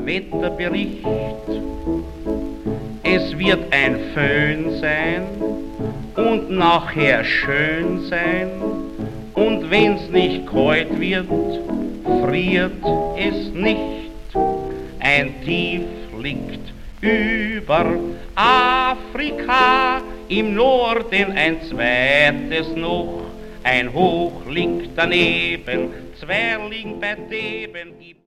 Wetterbericht. Es wird ein Föhn sein und nachher schön sein. Und wenn's nicht kalt wird, friert es nicht. Ein Tief liegt über Afrika, im Norden ein zweites noch, ein Hoch liegt daneben, Zwerling bei Theben.